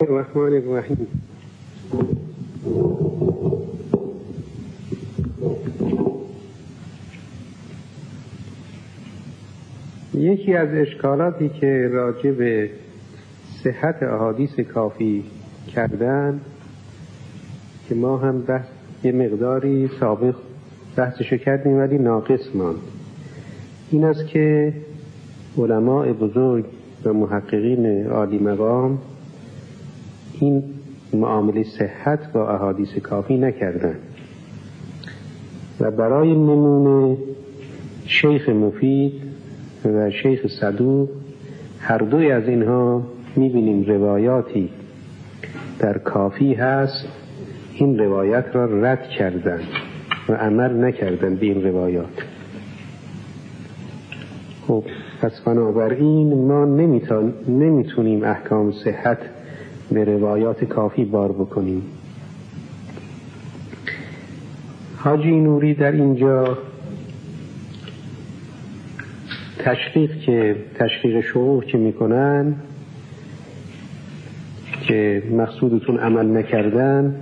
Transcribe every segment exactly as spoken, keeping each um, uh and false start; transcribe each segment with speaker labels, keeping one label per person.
Speaker 1: الرحمن الرحیم. یکی از اشکالاتی که راجع به صحت احادیث کافی کردن که ما هم بحث یه مقداری سابق بحثشو کردیم ولی ناقص ماند، این است که علماء بزرگ و محققین عالی مقام این معامله صحت با احادیث کافی نکردن و برای نمونه شیخ مفید و شیخ صدوق هر دوی از اینها میبینیم روایاتی در کافی هست، این روایت را رد کردن و عمل نکردن به این روایات. خب پس بنابراین ما نمیتونیم احکام صحت به روایات کافی بار بکنیم. حاجی نوری در اینجا تشقیق که تشقیق شعور که میکنن که مقصودتون عمل نکردن،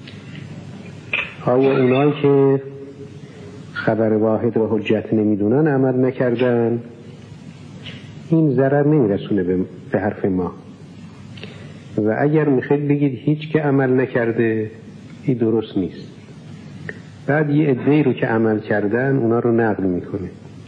Speaker 1: آیا اونایی که خبر واحد را حجت نمیدونن عمل نکردن؟ این ضرر نمیرسونه به حرف ما. و اگر میخواید بگید هیچ که عمل نکرده، این درست نیست. بعد یه عده‌ای رو که عمل کردن اونا رو نقل میکنه.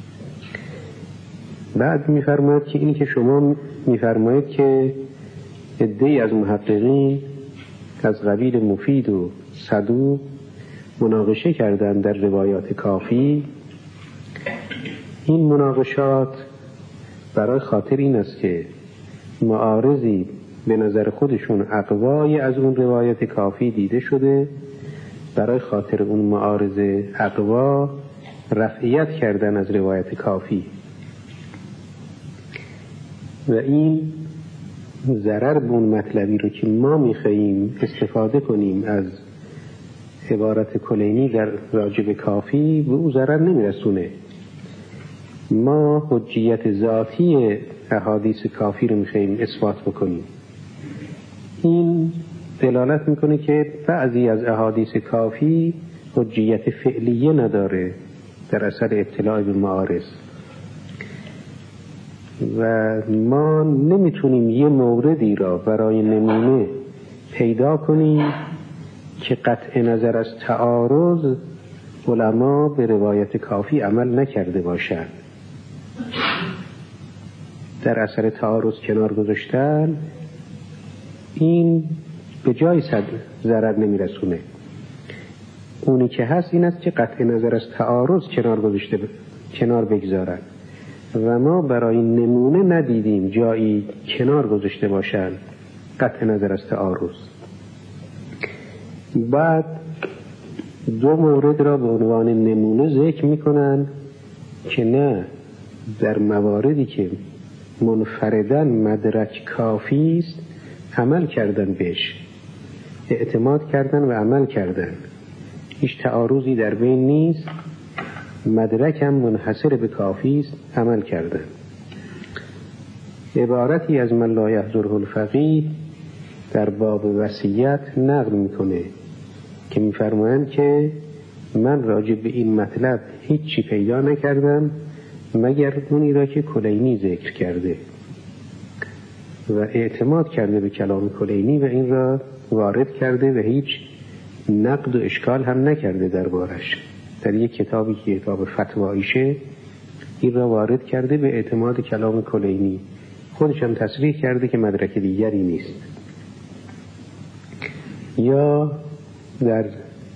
Speaker 1: بعد میفرماید که اینی که شما میفرماید که عده‌ای از محققین از قبیل مفید و صدوق مناقشه کردن در روایات کافی، این مناقشات برای خاطر این است که معارضی به نظر خودشون اقوای از اون روایت کافی دیده شده، برای خاطر اون معارض اقوا رفعیت کردن از روایت کافی و این ضرر به اون مطلبی رو که ما میخواییم استفاده کنیم از عبارت کلینی در راجب کافی به اون ضرر نمیرسونه. ما حجیت ذاتی احادیث کافی رو میخواییم اثبات بکنیم. این دلالت میکنه که بعضی از احادیث کافی حجیت فعلیه نداره در اثر اطلاع به معارض و ما نمیتونیم یه موردی را برای نمونه پیدا کنیم که قطع نظر از تعارض علما به روایت کافی عمل نکرده باشند. در اثر تعارض کنار گذاشتن این به جای صد ضرر نمیرسونه. اونی که هست این است که قطع نظر از تعارض کنار گذاشته کنار بگذارن و ما برای نمونه ندیدیم جایی کنار گذاشته باشن قطع نظر از تعارض. بعد دو مورد را به عنوان نمونه ذکر میکنن که نه، در مواردی که منفردن مدرک کافی است عمل کردن بهش، اعتماد کردن و عمل کردن، هیچ تعارضی در بین نیست، مدرک هم منحصر به کافی است، عمل کردن. عبارتی از من لا یحضره الفقیه در باب وصیت نقل میکنه که میفرمایند که من راجع به این مطلب هیچی پیدا نکردم مگر اونی را که کلینی ذکر کرده و اعتماد کرده به کلام کلینی و این را وارد کرده و هیچ نقد و اشکال هم نکرده دربارش. در یک کتابی که کتاب فتواییشه این را وارد کرده به اعتماد کلام کلینی، خودش هم تصریح کرده که مدرک دیگری نیست. یا در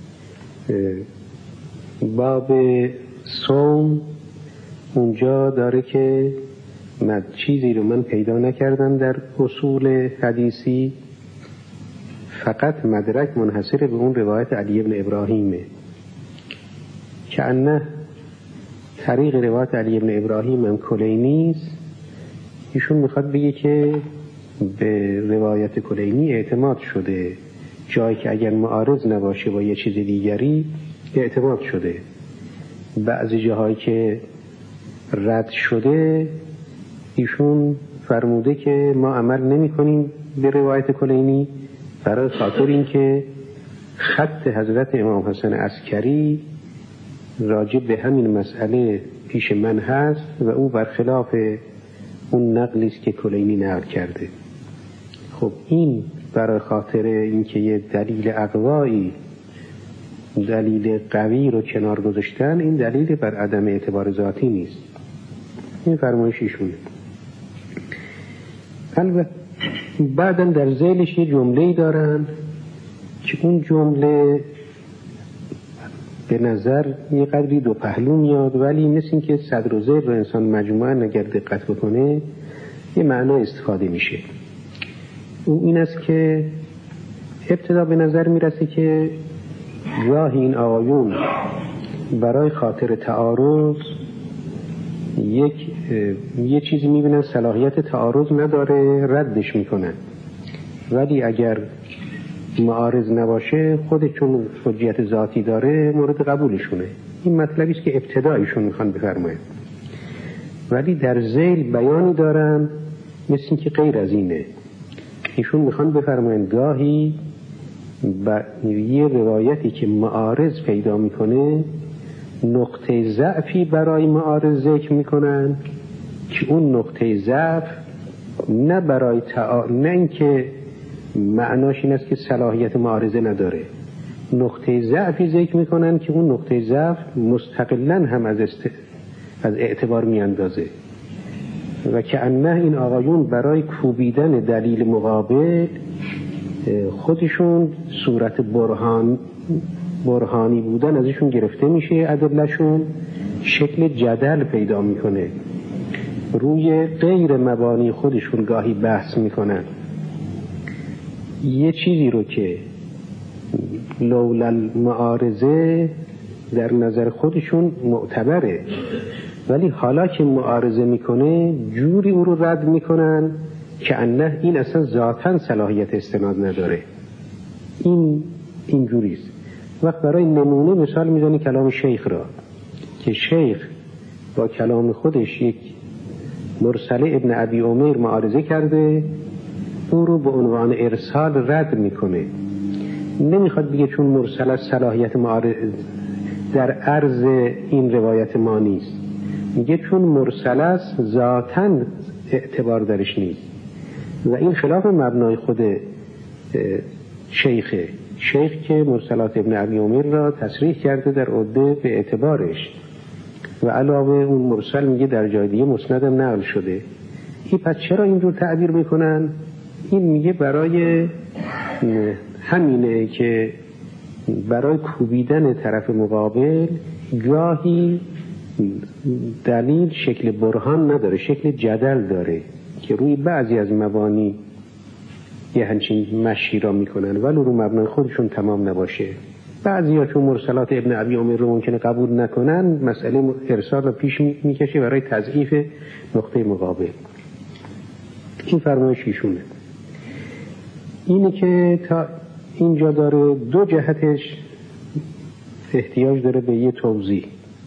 Speaker 1: باب صوم اونجا داره که من چیزی رو من پیدا نکردم در اصول حدیثی، فقط مدرک منحصر به اون روایت علی ابن ابراهیمه که انه طریق روایت علی ابن ابراهیم هم کلینی است. ایشون میخواد بگه که به روایت کلینی اعتماد شده، جایی که اگر معارض نباشه با یه چیز دیگری اعتماد شده. بعضی جاهایی که رد شده ایشون فرموده که ما عمل نمی کنیم به روایت کلینی برای خاطر این که خط حضرت امام حسن عسکری راجع به همین مسئله پیش من هست و او برخلاف اون نقلی است که کلینی نقل کرده. خب این برای خاطر اینکه یه دلیل اقوایی، دلیل قوی رو کنار گذاشتن، این دلیل بر عدم اعتبار ذاتی نیست. این فرمایش ایشونه. البته بعداً در ذیلش یه جمله‌ای دارن که اون جمله به نظر یه قدری دو پهلو میاد، ولی مثل این که صدر و ذیل رو انسان مجموعاً اگر دقت بکنه یه معنا استفاده میشه. اون این است که ابتدا به نظر میرسه که گاهی این آقایون برای خاطر تعارض یک یه چیزی میبینن صلاحیت تعارض نداره، ردش میکنن، ولی اگر معارض نباشه خود چون حجیت ذاتی داره مورد قبولشونه. این مطلبی است که ابتدایشون میخوان بفرماین، ولی در ذیل بیانی دارن مثل این که غیر از اینه. ایشون میخوان بفرماین گاهی با یه روایتی که معارض پیدا میکنه نقطه ضعفی برای معارض ذکر میکنن که اون نقطه ضعف نه برای تعا... نه اینکه معناش این است که صلاحیت معارضه نداره، نقطه ضعفی ذکر میکنن که اون نقطه ضعف مستقلاً هم از است... از اعتبار میاندازه و که انه این آقایون برای کوبیدن دلیل مقابل خودشون صورت برهان برهانی بودن ازشون گرفته میشه، ادلهشون شکل جدل پیدا میکنه، روی غیر مبانی خودشون گاهی بحث میکنن. یه چیزی رو که لولا المعارضه در نظر خودشون معتبره، ولی حالا که معارضه میکنه جوری او رو رد میکنن که انه این اصلا ذاتاً صلاحیت استناد نداره. این این جوریست. وقت برای نمونه مثال میزنی کلام شیخ را که شیخ با کلام خودش یک مرسله ابن ابی عمیر معارضه کرده، او رو به عنوان ارسال رد میکنه. نمیخواد بگه چون مرسل از صلاحیت معارض در عرض این روایت ما نیست، میگه چون مرسل است ذاتاً اعتبار درش نیست و این خلاف مبنای خود شیخه. شیخ که مرسلات ابن ابی عمیر را تصریح کرده در عده به اعتبارش و علاوه اون مرسل میگه در جای دیگه مسندم نقل شده. این پس چرا اینجور تعبیر میکنن؟ این میگه برای همینه که برای کوبیدن طرف مقابل گاهی دلیل شکل برهان نداره، شکل جدل داره که روی بعضی از مبانی یه همچین مشی را میکنن ولی رو مبنای خودشون تمام نباشه. بعضی ها چون مرسلات ابن ابی عمیر رو ممکنه قبول نکنن، مسئله ارسال را پیش میکشه برای تضعیف نقطه مقابل. این فرمایش ایشونه. اینی که تا اینجا داره دو جهتش احتیاج داره به یه توضیح.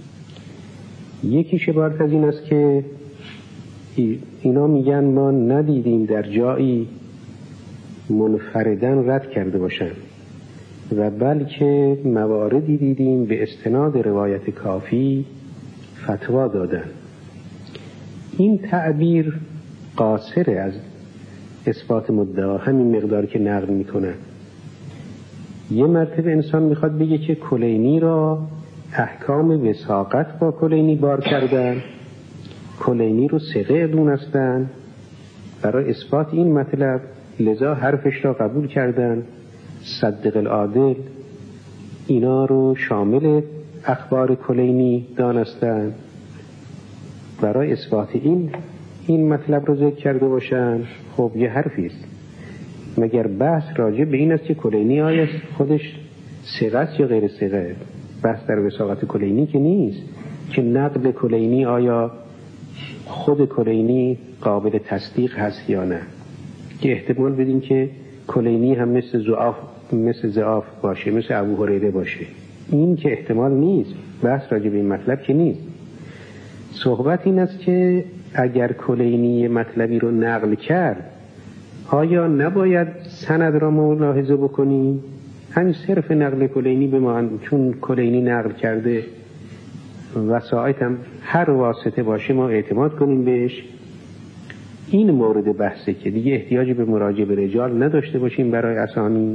Speaker 1: یکیش عبارت از این است که اینا میگن ما ندیدیم در جایی منفردن رد کرده باشن و بلکه مواردی دیدیم به استناد روایت کافی فتوا دادن. این تعبیر قاصره از اثبات مدعا، همین مقدار که نقل میکنن. یه مرتبه انسان میخواد بگه که کلینی را احکام وثاقت با کلینی بار کردن، کلینی رو ثقه دونستن، برای اثبات این مطلب لذا حرفش را قبول کردن، صدق العادل اینا رو شامل اخبار کلینی دانستن، برای اثبات این این مطلب رو ذکر کرده باشن. خب یه حرفیست، مگر بحث راجع به این است که کلینی آیا خودش ثقه است یا غیر ثقه؟ بحث در وثاقت کلینی که نیست که نقل کلینی آیا خود کلینی قابل تصدیق هست یا نه، که احتمال بدیم که کلینی هم مثل ضعاف مثل ضعاف باشه، مثل ابو هریره باشه. این که احتمال نیست، بحث راجع به این مطلب که نیست. صحبت این است که اگر کلینی مطلبی رو نقل کرد آیا نباید سند را ملاحظه بکنیم؟ همین صرف نقل کلینی به ما، چون کلینی نقل کرده وسائط هم هر واسطه باشه ما اعتماد کنیم بهش. این مورد بحثه که دیگه احتیاجی به مراجعه به رجال نداشته باشیم برای اسانید.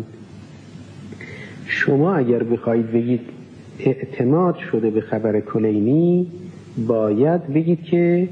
Speaker 1: شما اگر بخواید بگید اعتماد شده به خبر کلینی، باید بگید که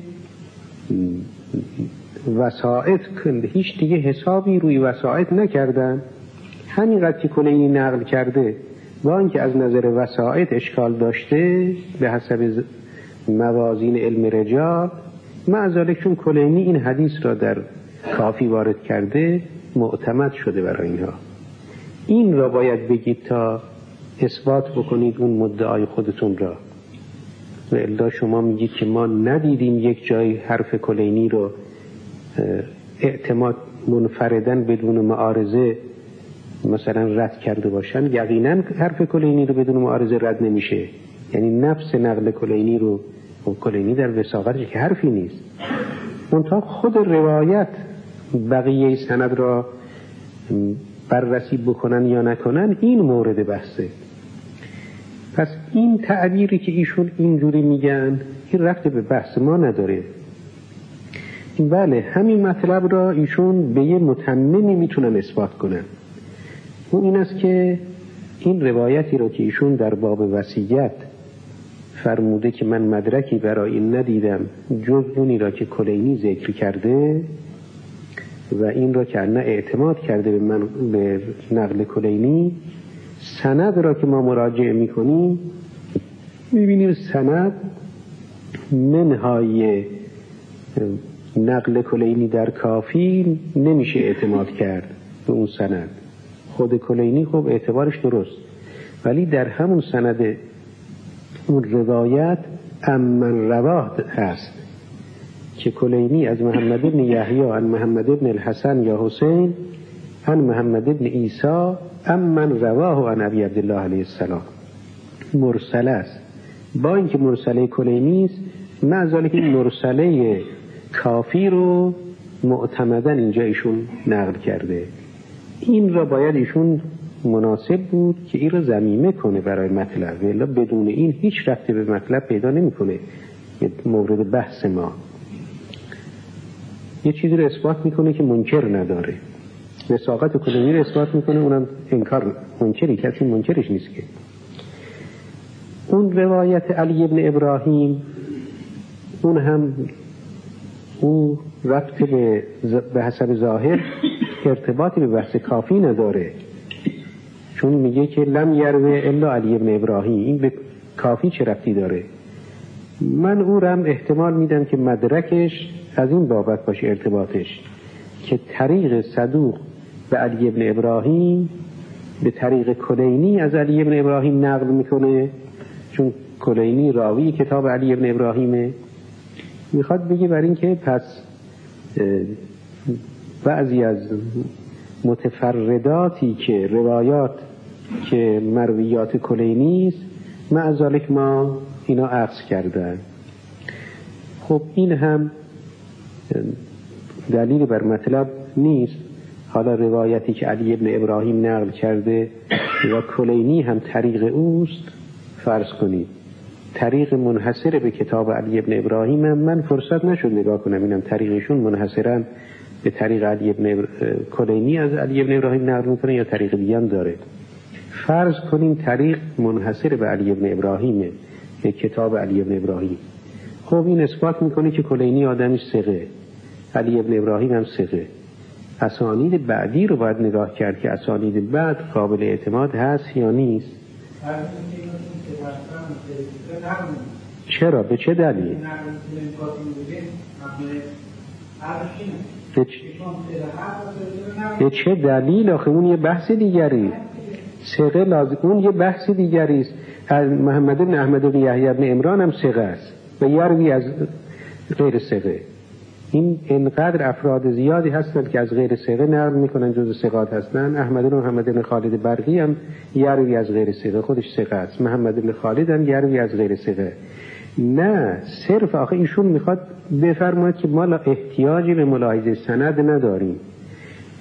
Speaker 1: وسائط کنده، هیچ دیگه حسابی روی وسائط نکردن، همینقدر که کلینی نقل کرده با اینکه از نظر وسائط اشکال داشته به حسب موازین علم رجال، معذالک چون کلینی این حدیث را در کافی وارد کرده معتمد شده برای اینها. این را باید بگید تا اثبات بکنید اون مدعای خودتون را. و الا شما میگید که ما ندیدیم یک جای حرف کلینی رو اعتماد منفردن بدون معارضه مثلا رد کرده باشن. یقینا حرف کلینی رو بدون معارضه رد نمیشه، یعنی نفس نقل کلینی رو، کلینی در وثاقتش که حرفی نیست، منتها خود روایت بقیه سند را بررسی بکنن یا نکنن این مورد بحثه. پس این تعبیری که ایشون اینجوری میگن این رفت به بحث ما نداره. بله همین مطلب را ایشون به یه متممی میتونن اثبات کنن. اون این است که این روایتی را که ایشون در باب وصیت فرموده که من مدرکی برای این ندیدم جز اونی را که کلینی ذکر کرده و این را که نه اعتماد کرده به, من به نقل کلینی، سند را که ما مراجعه میکنیم میبینیم سند منهای نقل کلینی در کافی نمیشه اعتماد کرد به اون سند. خود کلینی خب اعتبارش درست، ولی در همون سند اون روایت امن رواه هست که کلینی از محمد بن یحیی عن محمد بن الحسن یا حسین عن محمد بن عیسی امن رواه عن ابی عبدالله علیه السلام مرسل است. با اینکه مرسله کلینی است، معذاله که این مرسله کافی رو معتمدن اینجا ایشون نقل کرده. این را باید ایشون مناسب بود که این را ضمیمه کنه برای مطلب، ولی بدون این هیچ ربطی به مطلب پیدا نمیکنه. مورد بحث ما یه چیزی رو اثبات میکنه که منکر نداره، وثاقت کلینی رو اثبات میکنه، اونم انکار منکری، کسی منکرش نیست که. اون روایت علی ابن ابراهیم اون هم او ربط به, به حسب ظاهر ارتباطی به بحث کافی نداره، چون میگه که لم یروه الا علی ابن ابراهیم. این به کافی چه ربطی داره؟ من او رو هم احتمال میدم که مدرکش از این بابت باشه، ارتباطش که طریق صدوق به علی ابن ابراهیم به طریق کلینی از علی ابن ابراهیم نقل میکنه، چون کلینی راوی کتاب علی ابن ابراهیمه. میخواد بگه بر این که پس بعضی از متفرداتی که روایات که مرویات کلینی است معذالک ما اینا عکس کردن. خب این هم دلیل بر مطلب نیست. حالا روایتی که علی ابن ابراهیم نقل کرده و کلینی هم طریق اوست، فرض کنید طریق منحصر به کتاب علی ابن ابراهیم هم من فرصت نشد نگاه کنم اینم طریقشون منحصرا به طریق علی ابن ابر... کلینی از علی ابن ابراهیم نقل میکنه یا طریق دیگه هم داره. فرض کنیم طریق منحصر به علی ابن ابراهیمه، به کتاب علی ابن ابراهیم. خب این اثبات میکنه که کلینی آدمش ثقه، علی ابن ابراهیم هم ثقه. اسانید بعدی رو باید نگاه کرد که اسانید بعد قابل اعتماد هست یا نیست. چرا؟ به چه دلیل؟ به چه دلیل؟ آخه اون یه بحث دیگری، ثقه لازم، اون یه بحث دیگری است. محمد بن احمد بن یحیی بن عمران هم ثقه است و یروی از غیر ثقه. این انقدر افراد زیادی هستند که از غیر ثقه نقل میکنن، جز ثقات هستند. احمد بن محمد بن خالد برقی هم یروی از غیر ثقه، خودش ثقه است. محمد بن خالد هم یروی از غیر ثقه. نه صرف آخه ایشون میخواد بفرماید که ما احتیاجی به ملاحظه سند نداریم،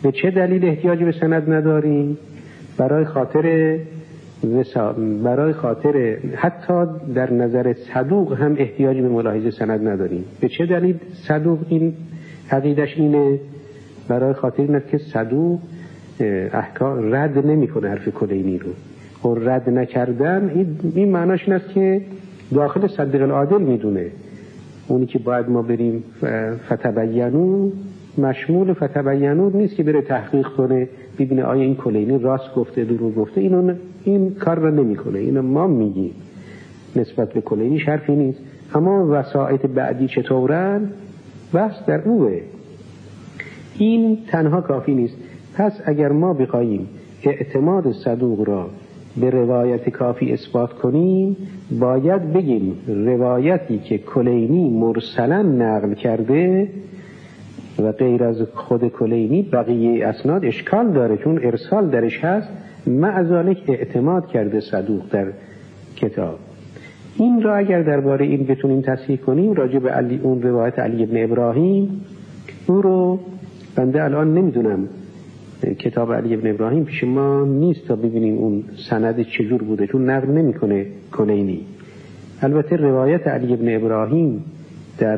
Speaker 1: به چه دلیل احتیاج به سند نداریم؟ برای خاطر برای خاطر حتی در نظر صدوق هم احتیاج به ملاحظه سند نداریم. به چه دلیل صدوق این عقیدش اینه؟ برای خاطر این است که صدوق احکام رد نمیکنه حرف کلینی رو. و رد نکردن این, این معناش این است که داخل صدیق العادل میدونه. اونی که باید ما بریم فتبینو مشمول فتبینو نیست که بره تحقیق کنه ببینه آیا این کلینی راست گفته دروغ گفته. اینو این کار رو نمیکنه. اینو ما میگیم نسبت به کلینی حرفی نیست. اما وسائط بعدی چطورن بس در اوه. این تنها کافی نیست. پس اگر ما بخوایم اعتماد صدوق را به روایت کافی اثبات کنیم باید بگیم روایتی که کلینی مرسلا نقل کرده و غیر از خود کلینی بقیه اسناد اشکال داره چون ارسال درش هست، مع ذالک اعتماد کرده صدوق در کتاب. این را اگر درباره این بتونیم تصحیح کنیم راجع به علی اون روایت علی ابن ابراهیم، او رو بنده الان نمیدونم کتاب علی ابن ابراهیم پیش ما نیست تا ببینیم اون سند چجور بوده چون نقل نمیکنه کلینی. البته روایت علی ابن ابراهیم در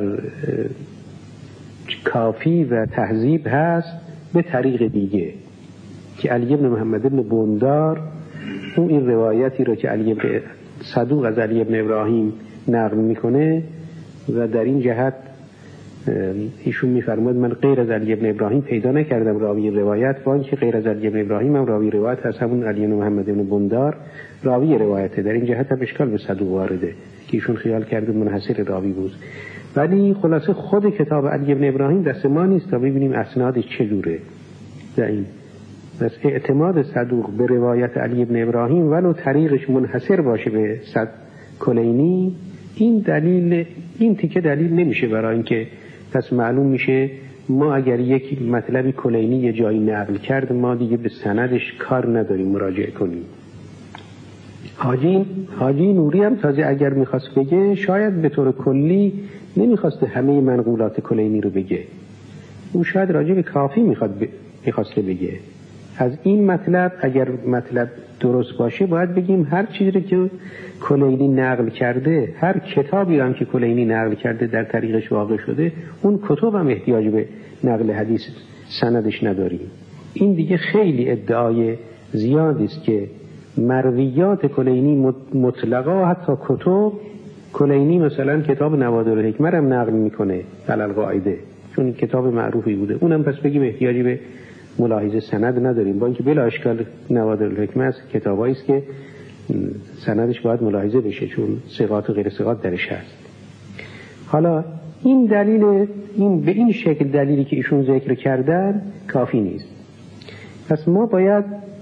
Speaker 1: کافی و تهذیب هست به طریق دیگه که علی ابن محمد ابن بندار اون این روایتی رو که علی ابن صدوق از علی ابن ابراهیم نقل میکنه و در این جهت ایشون میفرماد من غیر از علی ابن ابراهیم پیدا نکردم راوی روایت، با اینکه غیر از علی ابن ابراهیم هم راوی روایت هست همون علی ابن محمد ابن بندار راوی روایته. در این جهت هم اشکال به صدوق وارده که ایشون خیال کرده منحصر راوی بود. ولی خلاصه خود کتاب علی ابن ابراهیم دست ما نیست تا ببینیم اسنادش چجوره. در این بس اعتماد صدوق به روایت علی ابن ابراهیم ولو طریقش منحصر باشه به صد کلینی، این دلیل این تیکه دلیل نمیشه برای اینکه پس معلوم میشه ما اگر یک مطلبی کلینی یه جایی نقل کرد ما دیگه به سندش کار نداریم مراجعه کنیم. حاجی حاجی نوری هم تازه اگر میخواست بگه شاید به طور کلی نمیخواسته همه منقولات کلینی رو بگه، او شاید راجع به کافی میخواد ب... میخواسته بگه. از این مطلب اگر مطلب درست باشه باید بگیم هر چیزی که کلینی نقل کرده، هر کتابی هم که کلینی نقل کرده در طریقش واقع شده، اون کتب هم احتیاج به نقل حدیث سندش نداریم. این دیگه خیلی ادعای زیادی است که مرویات کلینی مطلقا حتی کتب کلینی مثلا کتاب نوادر الحکمه هم نقل میکنه علل قاعده چون کتاب معروفی بوده، اونم پس بگیم احتیاجی به ملاحظه سند نداریم، با اینکه بلا اشکال نوادر الحکمه است کتابایی است که سندش باید ملاحظه بشه چون ثقات و غیر ثقات درش هست. حالا این دلیل این به این شکل دلیلی که ایشون ذکر کردن کافی نیست. پس ما باید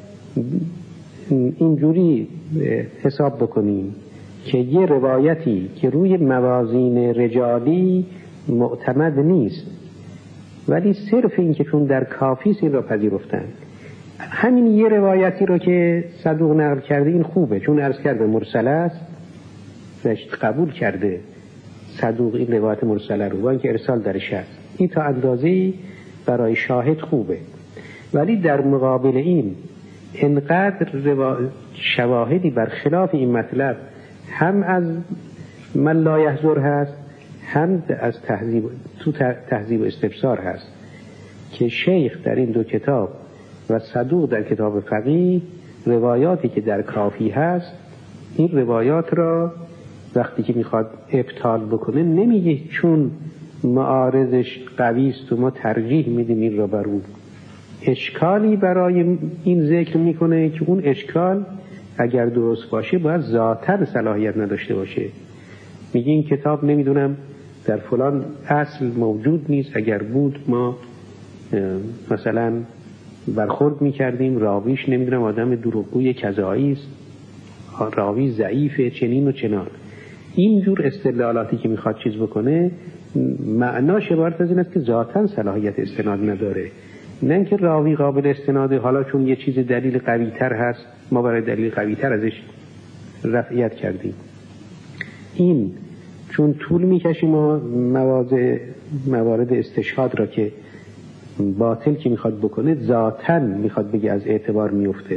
Speaker 1: اینجوری حساب بکنیم که یه روایتی که روی موازین رجالی معتمد نیست ولی صرف این که چون در کافی این را پذیرفتن، همین یه روایتی رو که صدوق نقل کرده این خوبه چون عرض کرده مرسله است قبول کرده صدوق این روایت مرسله رو با اینکه ارسال درش هست، این تا اندازه‌ای برای شاهد خوبه. ولی در مقابل این انقدر روا... شواهدی برخلاف این مطلب هم از من لا یحضر هست هم از تهذیب تو تهذیب و استبصار هست که شیخ در این دو کتاب و صدوق در کتاب فقیه روایاتی که در کافی هست این روایات را وقتی که میخواد ابطال بکنه نمیگه چون معارضش قوی است و ما ترجیح میدیم این را بر اون. اشکالی برای این ذکر میکنه که اون اشکال اگر درست باشه باید ذاتاً صلاحیت نداشته باشه. میگه این کتاب نمیدونم در فلان اصل موجود نیست، اگر بود ما مثلا برخورد میکردیم، راویش نمیدونم آدم دروغگوی کذایی است، راوی ضعیفه، چنین و چنان. اینجور استدلالاتی که میخواد چیز بکنه معناش عبارت از این است که ذاتاً صلاحیت استناد نداره، نه اینکه راوی قابل استناده، حالا چون یه چیز دلیل قوی تر هست ما برای دلیل قوی تر ازش رفعیت کردیم. این چون طول میکشیم و موارد موارد استشهاد را که باطل که میخواد بکنه ذاتاً میخواد بگه از اعتبار میفته.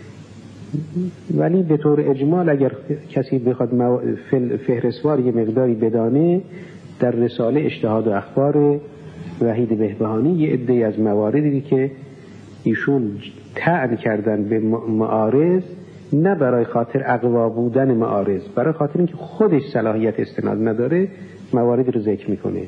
Speaker 1: ولی به طور اجمال اگر کسی بخواد مو... فهرستوار یه مقداری بدانه، در رساله اجتهاد و اخبار وحید بهبهانی یه عده‌ای از مواردی که ایشون طعن کردن به معارض، نه برای خاطر اقوا بودن معارض، برای خاطر اینکه خودش صلاحیت استناد نداره، مواردی رو ذکر میکنه.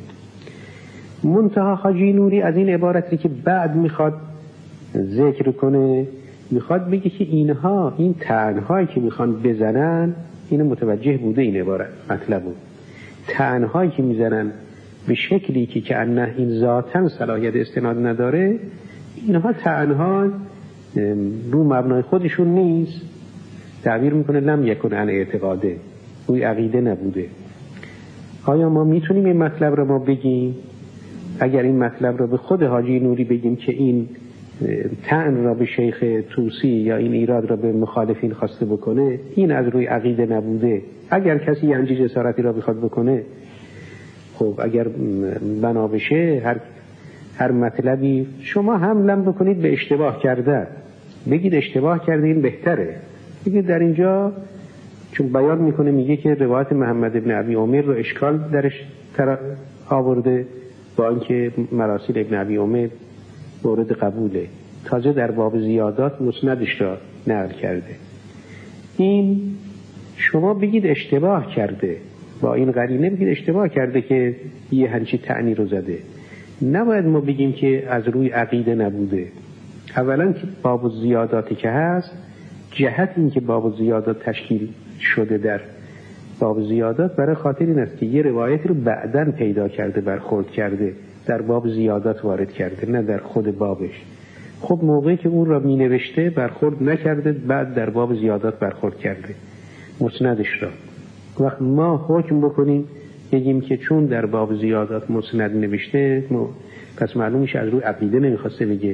Speaker 1: منتها حاجی نوری از این عبارتی که بعد میخواد ذکر کنه، میخواد بگه که اینها، این طعن‌هایی که میخوان بزنن، اینو متوجه بوده این عبارت مطلب بود. طعن‌هایی که میزنن به شکلی که که انه این ذاتاً صلاحیت استناد نداره، اینها طعن‌ها رو مبنای خودشون نیست. تعبیر میکنه لم یکن عن اعتقاده، روی عقیده نبوده. آیا ما میتونیم این مطلب رو ما بگیم؟ اگر این مطلب رو به خود حاجی نوری بگیم که این طعن را به شیخ طوسی یا این ایراد را به مخالفین خواسته بکنه، این از روی عقیده نبوده، اگر کسی همچین جسارتی را بخواد بکنه، خب اگر بنا بشه هر هر مطلبی شما حملم بکنید به اشتباه کرده، بگید اشتباه کرده، این بهتره. بگید در اینجا چون بیان میکنه، میگه که روایت محمد ابن ابی عمر رو اشکال درش آورده، با اینکه مراسیل ابن ابی عمر مورد قبوله، تازه در باب زیادات مسندش را نقل کرده. این شما بگید اشتباه کرده، با این قرینه بگید اشتباه کرده که یه همچی طعنی رو زده. نباید ما بگیم که از روی عقیده نبوده. اولا که باب زیاداتی که هست، جهت این که باب زیادات تشکیل شده در باب زیادات برای خاطر این است که یه روایت رو بعداً پیدا کرده، برخورد کرده، در باب زیادات وارد کرده، نه در خود بابش. خب موقعی که اون را می نوشته برخورد نکرده، بعد در باب زیادات برخورد کرده مسندش را. وقت ما حکم بکنیم بگیم که چون در باب زیادات مسند نوشته، پس معلوم میشه از روی عقیده نمیخواسته بگه.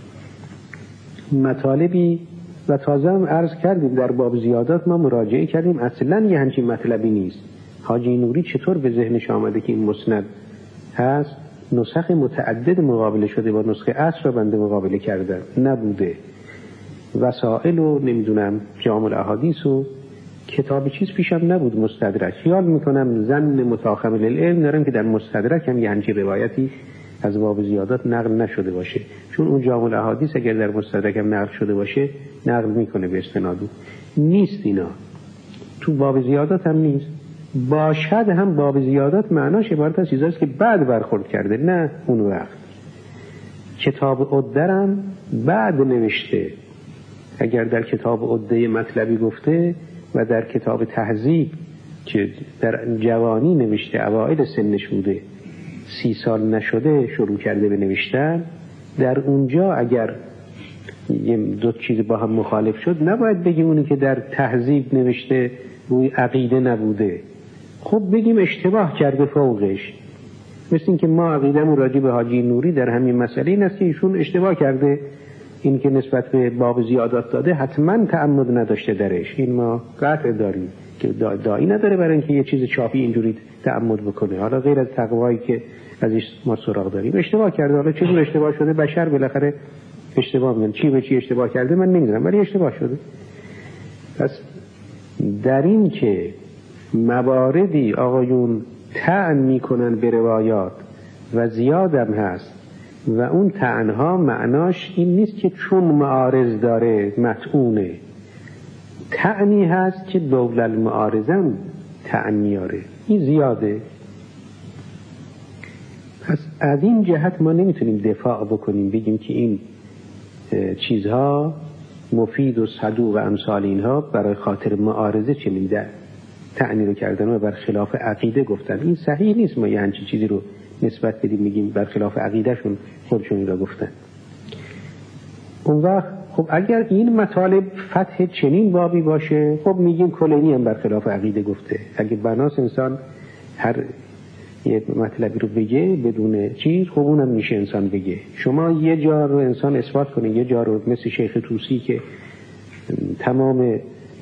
Speaker 1: مطالبی و تازه هم عرض کردیم در باب زیادات ما مراجعه کردیم، اصلا یه همچین مطلبی نیست. حاجی نوری چطور به ذهنش آمده که این مسند هست؟ نسخ متعدد مقابله شده، با نسخه اصل را بنده مقابله کردن، نبوده. وسائل و نمیدونم جامع الاحادیث و کتاب چیز پیشم نبود مستدرک. خیال میکنم زن متاخم العلم دارم که در مستدرک هم یه همچین روایتی از باب زیادات نقل نشده باشه، چون اون جامع الاحادیث اگر در مستدرک هم نقل شده باشه نقل میکنه به استنادو. نیست اینا، تو باب زیادات هم نیست. باشد هم باب زیادات معناش عبارت از چیزاست که بعد برخورد کرده، نه اون وقت. کتاب عدرم بعد نوشته. اگر در کتاب عده مطلبی گفته و در کتاب تهذیب که در جوانی نوشته، اوائل سنش بوده، سی سال نشده شروع کرده به نوشتن، در اونجا اگر یه دو چیز با هم مخالف شد، نباید بگیم اونی که در تهذیب نوشته روی عقیده نبوده. خب بگیم اشتباه کرده فوقش. مثل این که ما عقیدمون راجع به حاجی نوری در همین مسئله این است که ایشون اشتباه کرده، این که نسبت به باب زیادات داده حتما تعمد نداشته درش، این ما قطع داریم که دایی نداره برای اینکه یه چیز چاپی اینجوری تعمد بکنه، حالا غیر از تقوایی که ازش ما سراغ داریم. اشتباه کرده، حالا چه جور اشتباه شده؟ بشر بالاخره اشتباه میکنه، چی به چی اشتباه کرده من نمیدونم، ولی اشتباه شده. پس در این که مواردی آقایون طعن میکنن به روایات و زیادم هست و اون طعنها معناش این نیست که چون معارض داره مطعونه، طعنی هست که دول المعارضم طعن میاره، این زیاده. پس از این جهت ما نمیتونیم دفاع بکنیم بگیم که این چیزها مفید و صدوق و امثال اینها برای خاطر معارضه چنین در طعنی رو کردن و بر خلاف عقیده گفتن. این صحیح نیست ما یه همچین چیزی رو نسبت بدیم میگیم بر خلاف عقیده شون خودشون این را گفتن. اون وقت خب اگر این مطالب فتح چنین بابی باشه، خب میگیم کلینی هم بر خلاف عقیده گفته. اگه بناس انسان هر یه مطلبی رو بگه بدون چیز، خب اونم میشه انسان بگه. شما یه جا رو انسان اثبات کنه، یه جا رو مثل شیخ طوسی که تمام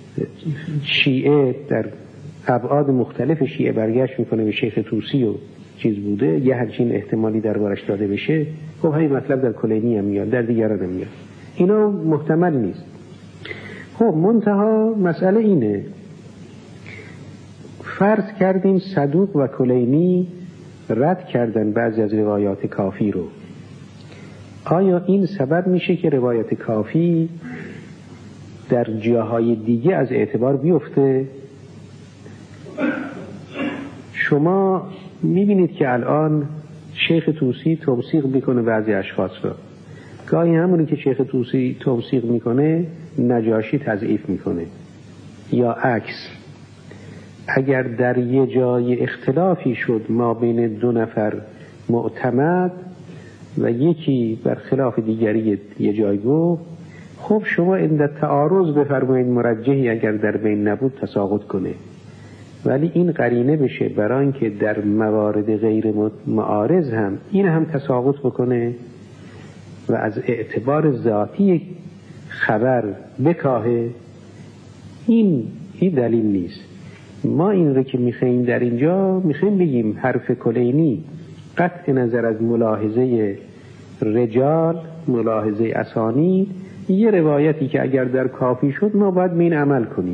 Speaker 1: شیعه در ابعاد مختلف شیعه برگشت میکنه به شیخ طوسی و چیز بوده، یه همچین احتمالی دربارش داده بشه، خب همین مطلب در کلینی هم میاد، در دیگران هم میاد. اینا محتمل نیست. خب منتها مسئله اینه، فرض کردیم صدوق و کلینی رد کردن بعضی از روایات کافی رو. آیا این سبب میشه که روایت کافی در جاهای دیگه از اعتبار بیفته؟ شما میبینید که الان شیخ طوسی توثیق میکنه بعضی اشخاص رو، گاهی همونی که شیخ طوسی توثیق میکنه نجاشی تضعیف میکنه، یا عکس. اگر در یه جای اختلافی شد ما بین دو نفر معتمد و یکی بر خلاف دیگری یه جای گفت، خب شما عند تعارض بفرمایید مرجحی اگر در بین نبود تساقط کنه، ولی این قرینه بشه برای اینکه در موارد غیر معارض هم این هم تساقط بکنه و از اعتبار ذاتی خبر بکاهه. این این دلیل نیست. ما این رو که میخواییم در اینجا میخواییم بگیم حرف کلینی قطع نظر از ملاحظه رجال، ملاحظه اسانی، یه روایتی که اگر در کافی شد ما باید به این عمل کنیم.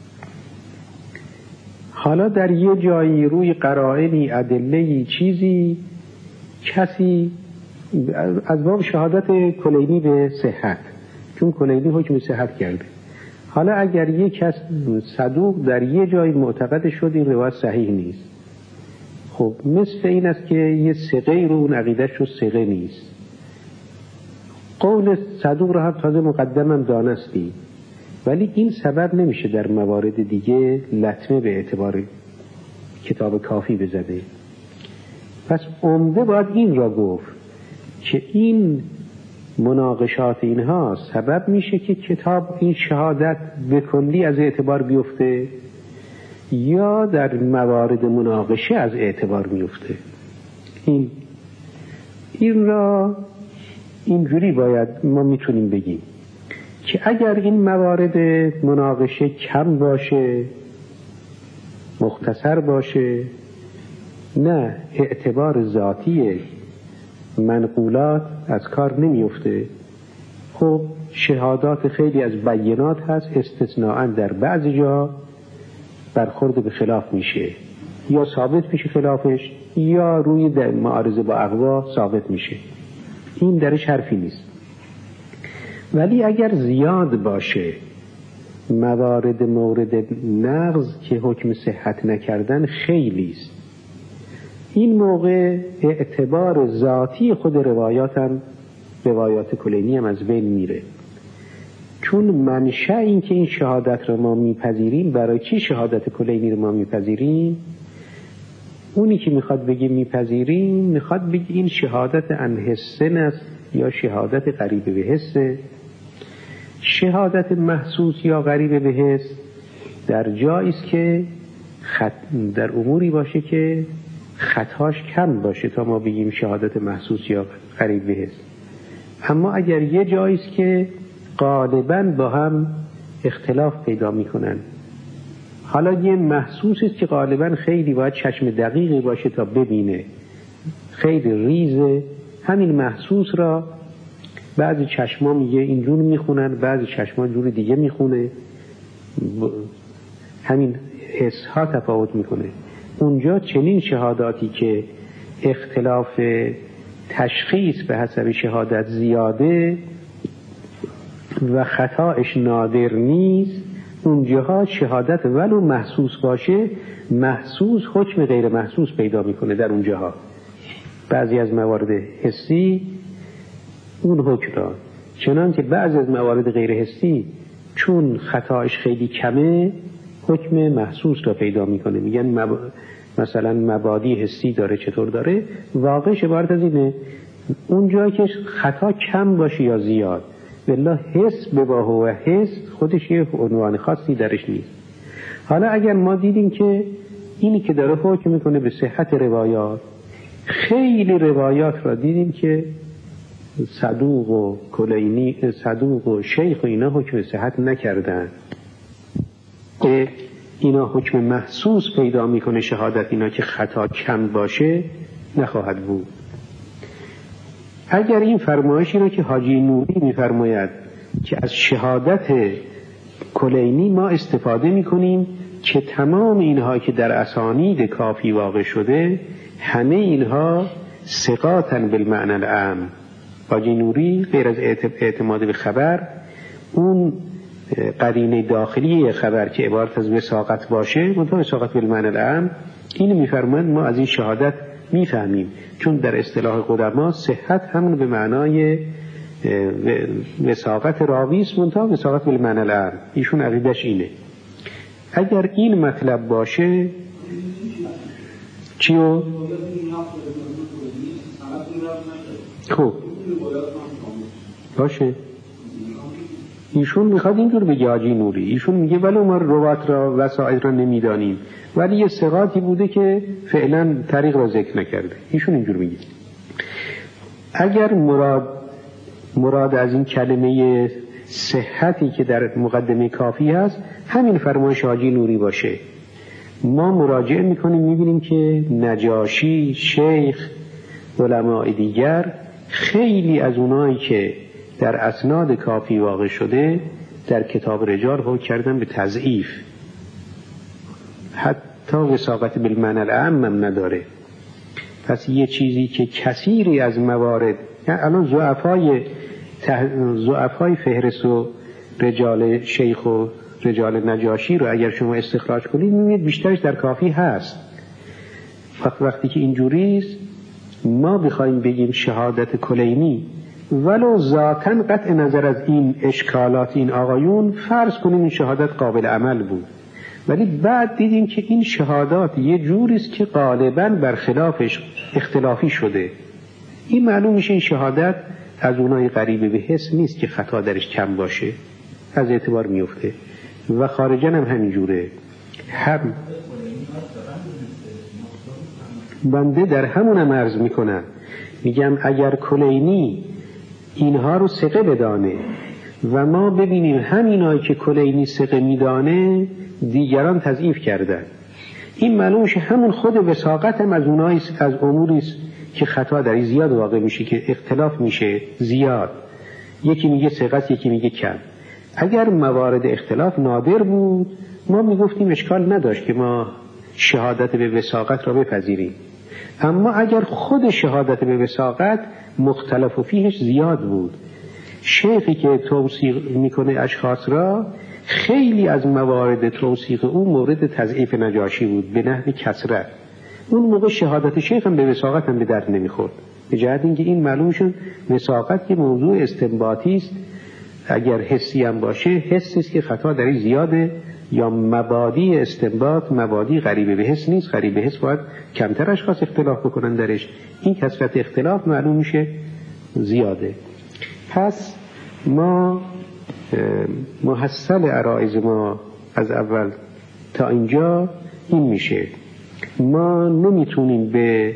Speaker 1: حالا در یه جایی روی قرائنی، ادله‌ای، چیزی کسی از باب شهادت کلینی به صحت، چون کلینی حکم صحت کرده، حالا اگر یک کس صدوق در یه جای معتقد شد این روایت صحیح نیست، خب مثل این است که یه ثقه رو اون عقیده‌ش رو ثقه نیست. قول صدوق رو هم تازه مقدمم دانستی، ولی این سبب نمیشه در موارد دیگه لطمه به اعتبار کتاب کافی بزده. پس عمده باید این را گفت که این مناقشات اینها سبب میشه که کتاب این شهادت به کلی از اعتبار بیفته یا در موارد مناقشه از اعتبار میفته. این این را اینجوری باید ما میتونیم بگیم که اگر این موارد مناقشه کم باشه، مختصر باشه، نه اعتبار ذاتی منقولات از کار نمیفته. خب شهادات خیلی از بیانات هست استثناءً در بعضی جا برخورد به خلاف میشه، یا ثابت میشه خلافش، یا روی در معارضه با اقوا ثابت میشه. این درش حرفی نیست. ولی اگر زیاد باشه موارد مورد نقض که حکم صحت نکردن خیلی است، این موقع اعتبار ذاتی خود روایات هم روایات کلینی هم از بین میره. چون منشأ این که این شهادت رو ما میپذیریم، برای چی شهادت کلینی رو ما میپذیریم؟ اونی که میخواد بگه میپذیریم میخواد بگه این شهادت عن حسن است یا شهادت قریب به حسه. شهادت محسوس یا قریب به حس در جایی است که خط در اموری باشه که خطاش کم باشه تا ما بگیم شهادت محسوس یا قریب به حس. اما اگر یه جایی است که غالباً با هم اختلاف پیدا میکنن، حالا یه محسوس است که غالباً خیلی باید چشم دقیقی باشه تا ببینه، خیلی ریزه، همین محسوس را بعضی چشما میگه اینجور میخونن، بعضی چشما جور دیگه میخونه، همین حس ها تفاوت میکنه. اونجا چنین شهاداتی که اختلاف تشخیص به حسب شهادت زیاده و خطاش نادر نیست، اونجاها شهادت ولو محسوس باشه، محسوس حکم غیر محسوس پیدا میکنه. در اونجاها بعضی از موارد حسی اون حکم را، چنانکه بعضی از موارد غیر حسی چون خطاش خیلی کمه حکم محسوس را پیدا میکنه. میگن مب... مثلا مبادی حسی داره. چطور داره؟ واقعش عبارت از اینه اونجا که خطا کم باشه یا زیاد، بالله حس بباهه و حس خودش یه عنوان خاصی درش نیست. حالا اگر ما دیدیم که اینی که داره حکم میکنه به صحت روایات، خیلی روایات را دیدیم که صدوق و کلینی، صدوق و شیخ و اینا حکم صحت نکردن، اینا حکم محسوس پیدا میکنه شهادت اینا که خطا کم باشه نخواهد بود. اگر این فرمایشی را که حاجی نوری میفرماید که از شهادت کلینی ما استفاده میکنیم که تمام اینها که در اسانید کافی واقع شده همه اینها ثقاتاً بالمعنى العام. حاجی نوری غیر از اعتماد به خبر اون قرینه داخلی خبر که عبارت از وثاقت باشه منتها وثاقت بالمعنى العام اینو میفرمایند ما از این شهادت میفهمیم، چون در اصطلاح قدما صحت همون به معنای وثاقت راوی است منتها وثاقت بالمعنى العام. ایشون عقیدش اینه. اگر این مطلب باشه چیو؟ خب باشه. ایشون میخواد اینجور بگه حاجی نوری، ایشون میگه ولو ما روات را وسائل را نمیدانیم ولی یه ثقاتی بوده که فعلا طریق را ذکر نکرده. ایشون اینجور میگه. اگر مراد مراد از این کلمه صحتی که در مقدمه کافی هست همین فرمایش حاجی نوری باشه، ما مراجعه میکنیم میبینیم که نجاشی، شیخ، علماء دیگر خیلی از اونایی که در اسناد کافی واقع شده در کتاب رجال حکم کردن به تضعیف، حتی وثاقت بالمعنى العام هم نداره. پس یه چیزی که کثیری از موارد، یعنی الان ضعفای ضعفای فهرست و رجال شیخ و رجال نجاشی رو اگر شما استخراج کنید می‌بینید بیشترش در کافی هست. وقت وقتی که اینجوریست ما بخوایم بگیم شهادت کلینی ولو ذاتاً قطع نظر از این اشکالات این آقایون فرض کنیم این شهادت قابل عمل بود، ولی بعد دیدیم که این شهادات یه جوریست که غالباً برخلافش اختلافی شده. این معلوم میشه این شهادت از اونای قریب به حس نیست که خطا درش کم باشه، از اعتبار میفته. و خارجاً هم همینجوره. هم بنده در همونم عرض میکنم، میگم اگر کلینی اینها رو ثقه بدانه و ما ببینیم همینایی که کلینی ثقه میدانه دیگران تضعیف کردن، این معلومشه همون خود وثاقت هم از اونایی از اموریست که خطا در زیاد واقع میشه، که اختلاف میشه زیاد، یکی میگه ثقت یکی میگه کم. اگر موارد اختلاف نادر بود ما میگفتیم اشکال نداشت که ما شهادت به وثاقت را بپذیریم، اما اگر خود شهادت به وثاقت مختلف و فیهش زیاد بود، شیخی که توثیق میکنه اشخاص را خیلی از موارد توثیق او مورد تضعیف نجاشی بود به نحو کثرت، اون موقع شهادت شیخ هم به وثاقت هم به درد نمیخورد، به جهت اینکه این معلوم شد وثاقت که موضوع استنباطی است، اگر حسی هم باشه حسی است که خطا درش زیاده، یا مبادی استنباط مبادی غریبه به حس نیست، غریبه به حس باید کمتر اشخاص اختلاف بکنن درش، این کثرت اختلاف معلوم میشه زیاده. پس ما محصل عرایض ما از اول تا اینجا این میشه، ما نمیتونیم به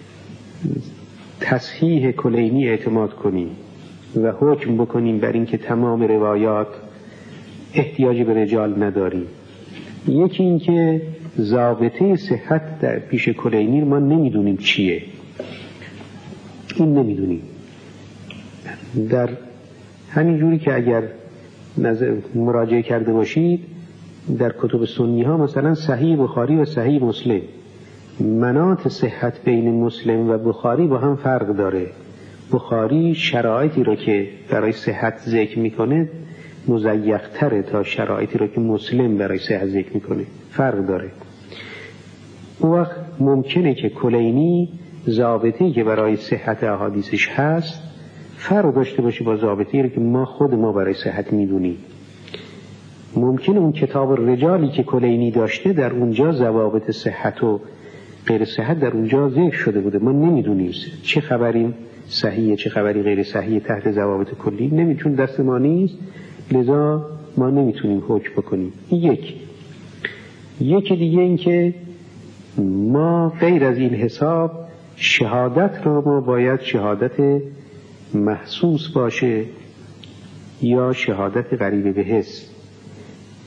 Speaker 1: تصحیح کلینی اعتماد کنیم و حکم بکنیم بر اینکه تمام روایات احتیاجی به رجال نداریم. یکی این که ضابطه صحت در پیش کلینی ما نمیدونیم چیه، این نمیدونیم. در همین جوری که اگر مراجعه کرده باشید در کتب سنی ها مثلا صحیح بخاری و صحیح مسلم، مناط صحت بین مسلم و بخاری با هم فرق داره. بخاری شرایطی رو که برای صحت ذکر میکنه مزیق‌تره تا شرایطی رو که مسلم برای صحت ذکر میکنه، فرق داره. اون وقت ممکنه که کلینی ضابطه‌ای که برای صحت احادیثش هست فرق داشته باشه با ضابطه‌ای رو که ما خود ما برای صحت میدونیم. ممکنه اون کتاب الرجالی که کلینی داشته در اونجا ضوابط صحت و غیر صحت در اونجا ذکر شده بوده، ما نمیدونیم چه خبری صحیحه چه خبری غیر صحیحه تحت ضوابط کلی، نمی چون دست ما نیست، لذا ما نمیتونیم حکم بکنیم. یک یک دیگه این که ما غیر از این حساب شهادت را ما باید شهادت محسوس باشه یا شهادت غریبه به حس.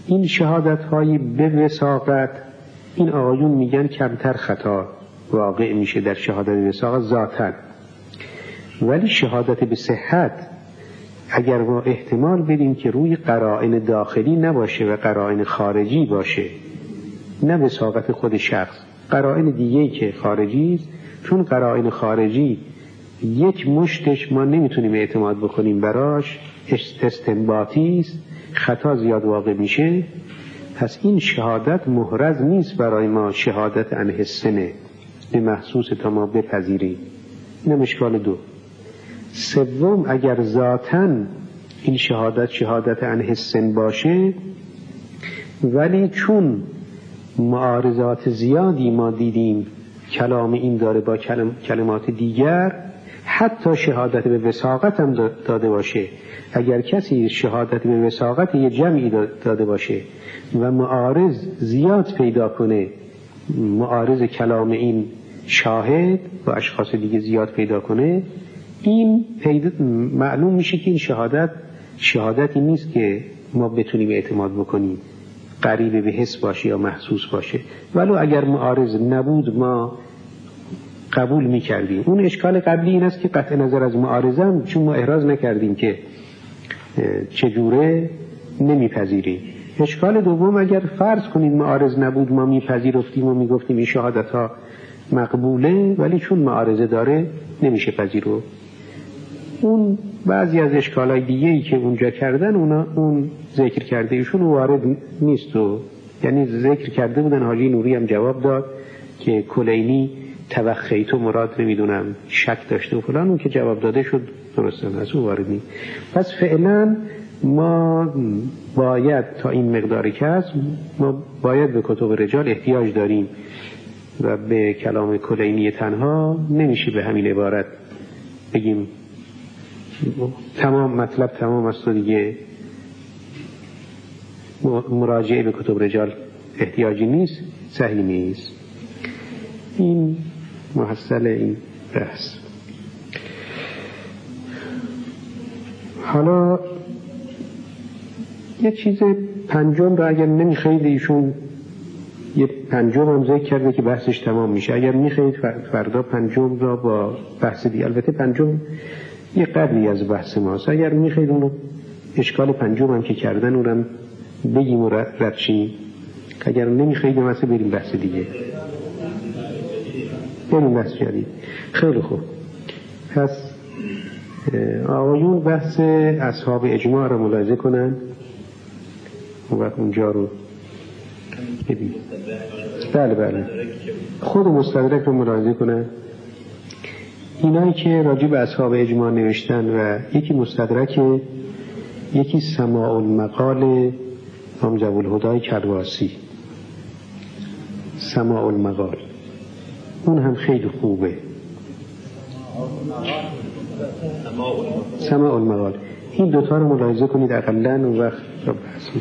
Speaker 1: این شهادت های به وثاقت، این آقایون میگن کمتر خطا واقع میشه در شهادت وثاقت ذاتاً، ولی شهادت به صحت اگر ما احتمال بدیم که روی قرائن داخلی نباشه و قرائن خارجی باشه، نه وثاقت خود شخص، قرائن دیگه‌ای که خارجی است، چون قرائن خارجی یک مشتش ما نمیتونیم اعتماد بکنیم براش، استنباطی است، خطا زیاد واقع میشه، پس این شهادت محرز نیست برای ما شهادت عن السن به محسوس تا ما بپذیریم. اینم اشکال دو. سوم، اگر ذاتاً این شهادت شهادت عن السن باشه، ولی چون معارضات زیادی ما دیدیم کلام این داره با کلم، کلمات دیگر، حتی شهادت به وثاقت هم داده باشه، اگر کسی شهادت به وثاقت یه جمعی داده باشه و معارض زیاد پیدا کنه، معارض کلام این شاهد با اشخاص دیگه زیاد پیدا کنه، این پیدا معلوم میشه که این شهادت شهادتی نیست که ما بتونیم اعتماد بکنیم، قریب به حس باشه یا محسوس باشه، ولو اگر معارض نبود ما قبول میکردیم. اون اشکال قبلی این است که قطع نظر از معارضم چون ما احراز نکردیم که چجوره نمیپذیریم. اشکال دوم، اگر فرض کنیم معارض نبود ما میپذیرفتیم و میگفتیم این شهادت ها مقبوله، ولی چون معارضه داره نمیشه پذیرو. اون بعضی از اشکالای دیگه‌ای که اونجا کردن اونا اون ذکر کرده ایشون وارد نیست، و یعنی ذکر کرده بودن، حاجی نوری هم جواب داد که کلینی توخیتو مراد نمیدونم شک داشته و فلان، اون که جواب داده شد درسته، از اون وارد نیست. پس فعلا ما باید تا این مقداری که هست ما باید به کتب رجال احتیاج داریم و به کلام کلینی تنها نمیشه به همین عبارت بگیم تمام مطلب تمام است و دیگه مراجعه به کتب رجال احتیاجی نیست، صحیح نیست. این محصل این بحث. حالا یه چیز پنجم را اگر نمیخواید، ایشون یه پنجم هم ذکر کرده که بحثش تمام میشه، اگر میخواید فردا پنجم را با بحث دیگه، البته پنجم یه قبلی از بحث ماست، اگر میخواید اونو اشکال پنجم هم که کردن اونم بگیم و رد شیم، اگر نمیخواید مثلا بریم بحث دیگه، بریم بحث جدید. خیلی خوب. پس آقایون بحث اصحاب اجماع را ملاحظه کنن و اونجا رو ببین. بله بله خود مستدرک رو ملاحظه کنن، اینایی که راجع به اصحاب اجماع نوشتن، و یکی مستدرک، یکی سماع المقال امام جوالهدای کرواسی، سماع المقال اون هم خیلی خوبه. سماع المقال این دوتا رو ملاحظه کنید اقلن، و وقت